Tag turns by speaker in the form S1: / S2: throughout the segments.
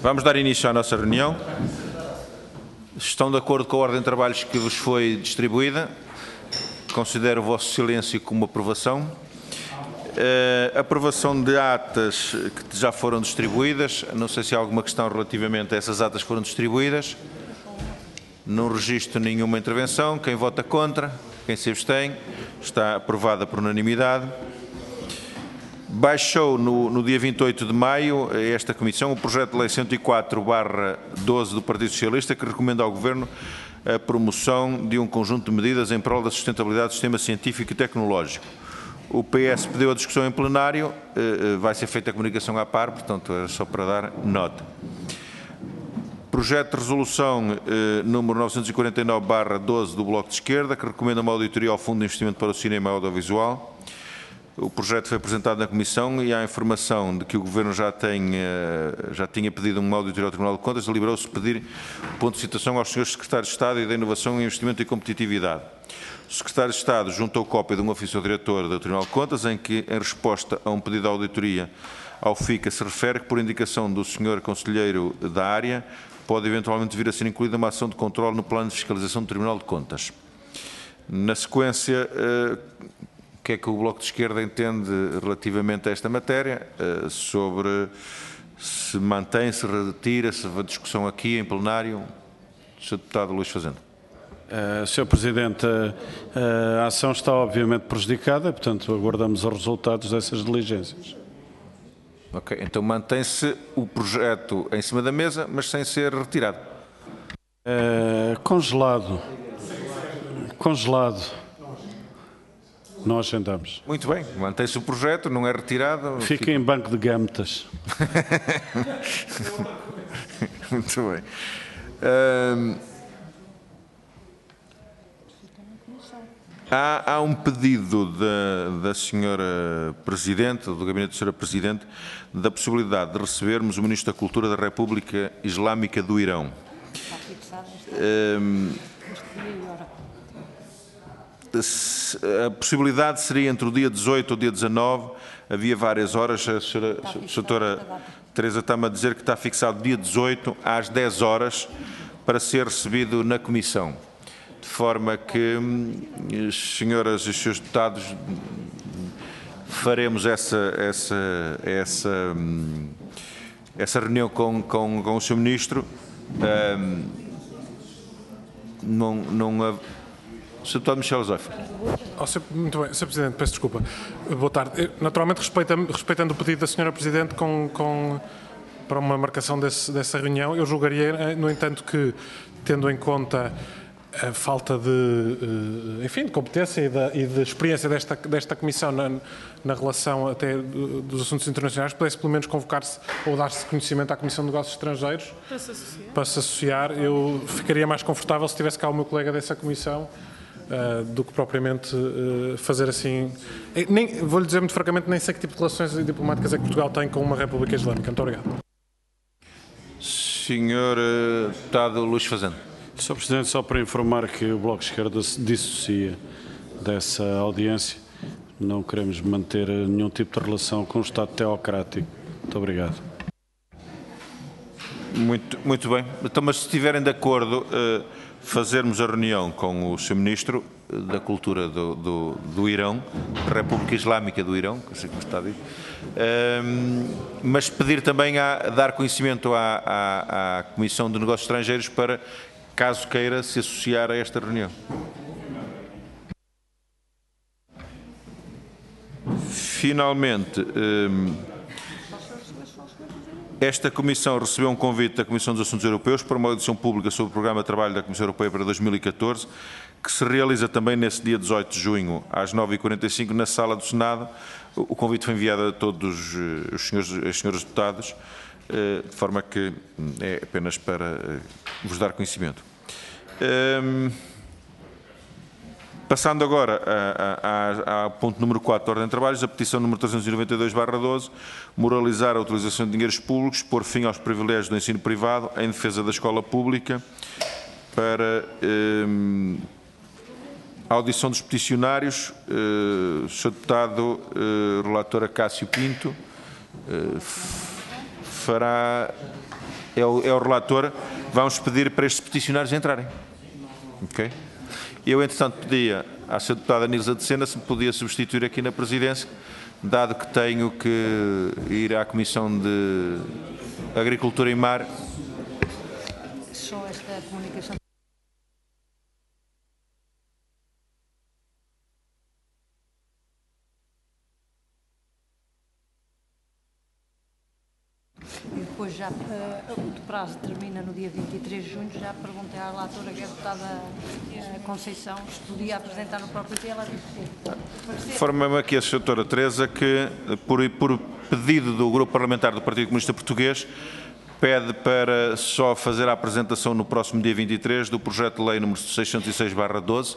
S1: Vamos dar início à nossa reunião. Estão de acordo com a ordem de trabalhos que vos foi distribuída? Considero o vosso silêncio como aprovação. Aprovação de atas que já foram distribuídas. Não sei se há alguma questão relativamente a essas atas que foram distribuídas. Não registro nenhuma intervenção. Quem vota contra? Quem se abstém? Está aprovada por unanimidade. Baixou no dia 28 de maio a esta Comissão o projeto de lei 104/12 do Partido Socialista, que recomenda ao Governo a promoção de um conjunto de medidas em prol da sustentabilidade do sistema científico e tecnológico. O PS pediu a discussão em plenário, vai ser feita a comunicação à par, portanto é só para dar nota. Projeto de resolução número 949/12 do Bloco de Esquerda, que recomenda uma auditoria ao Fundo de Investimento para o Cinema e Audiovisual. O projeto foi apresentado na Comissão e há informação de que o Governo já tinha pedido uma auditoria ao Tribunal de Contas, deliberou-se pedir ponto de citação aos senhores Secretários de Estado e da Inovação, Investimento e Competitividade. O Secretário de Estado juntou cópia de um ofício ao Diretor do Tribunal de Contas, em que, em resposta a um pedido de auditoria ao FICA, se refere que, por indicação do Sr. Conselheiro da área, pode eventualmente vir a ser incluída uma ação de controle no plano de fiscalização do Tribunal de Contas. Na sequência, o que é que o Bloco de Esquerda entende relativamente a esta matéria, sobre se mantém, se retira, se há discussão aqui em plenário? Sr. Deputado Luís Fazenda.
S2: Sr. Presidente, a ação está obviamente prejudicada, portanto aguardamos os resultados dessas diligências.
S1: Ok, então mantém-se o projeto em cima da mesa, mas sem ser retirado.
S2: Congelado. Não agendamos.
S1: Muito bem, mantém-se o projeto, não é retirado.
S2: Fica em banco de gâmetas.
S1: Muito bem. Há um pedido da Senhora Presidente, do Gabinete da Senhora Presidente, da possibilidade de recebermos o Ministro da Cultura da República Islâmica do Irão. A possibilidade seria entre o dia 18 ou o dia 19, havia várias horas, a Sra. Teresa está-me a dizer que está fixado dia 18 às 10 horas para ser recebido na Comissão, de forma que, senhoras e senhores deputados, faremos essa reunião com o Sr. Ministro. Sr. Deputado Michel Zóifre.
S3: Muito bem, Sr. Presidente, peço desculpa. Boa tarde. Naturalmente, respeitando o pedido da Sra. Presidente para uma marcação dessa reunião, eu julgaria, no entanto, que, tendo em conta a falta de competência e de experiência desta Comissão na relação até dos assuntos internacionais, pudesse pelo menos convocar-se ou dar-se conhecimento à Comissão de Negócios Estrangeiros para se associar. Eu ficaria mais confortável se tivesse cá o meu colega dessa Comissão do que propriamente fazer assim. Vou-lhe dizer muito francamente, nem sei que tipo de relações diplomáticas é que Portugal tem com uma República Islâmica. Muito obrigado.
S1: Senhor Deputado Luís Fazenda.
S2: Sr. Presidente, só para informar que o Bloco de Esquerda se dissocia dessa audiência. Não queremos manter nenhum tipo de relação com o Estado teocrático. Muito obrigado.
S1: Muito bem. Então, mas se estiverem de acordo, fazermos a reunião com o Sr. Ministro da Cultura do Irão, da República Islâmica do Irão, que eu sei que está a dizer, mas pedir também a dar conhecimento à Comissão de Negócios Estrangeiros para, caso queira, se associar a esta reunião. Finalmente, esta Comissão recebeu um convite da Comissão dos Assuntos Europeus para uma audição pública sobre o Programa de Trabalho da Comissão Europeia para 2014, que se realiza também nesse dia 18 de junho, às 9h45, na Sala do Senado. O convite foi enviado a todos os senhores deputados, de forma que é apenas para vos dar conhecimento. Passando agora ao ponto número 4 da ordem de trabalhos, a petição número 392/12, moralizar a utilização de dinheiros públicos, pôr fim aos privilégios do ensino privado em defesa da escola pública, para a audição dos peticionários. Sr. Deputado Relator Acácio Pinto fará é o relator, vamos pedir para estes peticionários entrarem. Ok? Eu, entretanto, pedia à Sra. Deputada Nilza de Sena se me podia substituir aqui na presidência, dado que tenho que ir à Comissão de Agricultura e Mar.
S4: Só esta comunicação. E depois já, o prazo termina no dia 23 de junho, já perguntei à relatora, que é a deputada Conceição, se podia apresentar no próprio dia, ela disse que sim.
S1: Informa-me aqui a Sra. Teresa que, por pedido do Grupo Parlamentar do Partido Comunista Português, pede para só fazer a apresentação no próximo dia 23 do projeto de lei número 606/12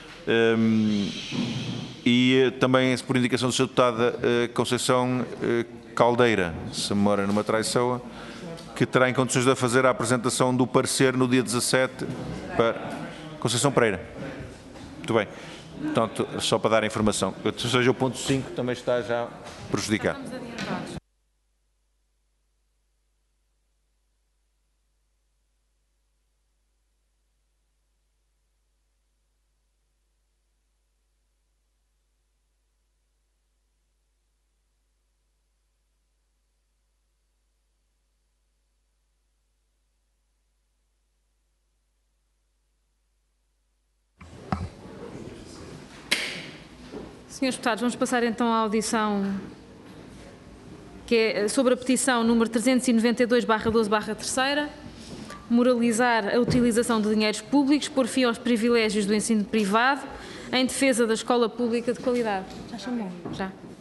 S1: e também por indicação da Sra. Deputada Conceição Caldeira, se a memória não me traiçoa, que terá em condições de fazer a apresentação do parecer no dia 17 para Conceição Pereira. Muito bem. Portanto, só para dar a informação. Ou seja, o ponto 5 também está já prejudicado.
S5: Senhores deputados, vamos passar então à audição que é sobre a petição número 392/12/3, moralizar a utilização de dinheiros públicos, por fim aos privilégios do ensino privado, em defesa da escola pública de qualidade. Já chamou? Já.